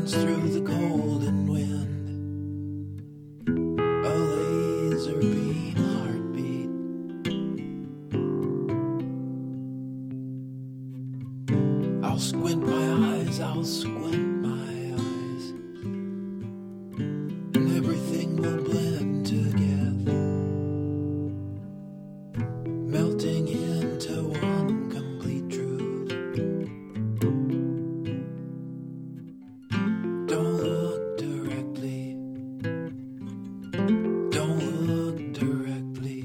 burns through the cold and wind. A laser beam heartbeat. I'll squint my eyes, I'll squint my eyes, and everything will blend together, melting into one complete truth. Don't look directly. Don't look directly.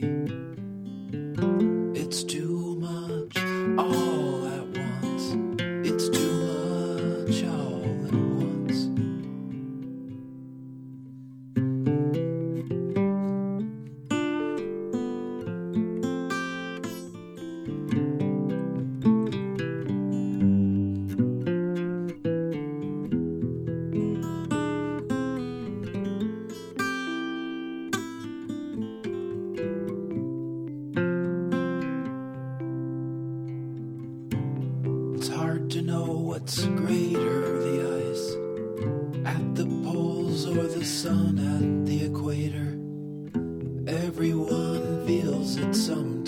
It's too much all at once. It's too much all at once. It's hard to know what's greater, the ice at the poles or the sun at the equator. Everyone feels it some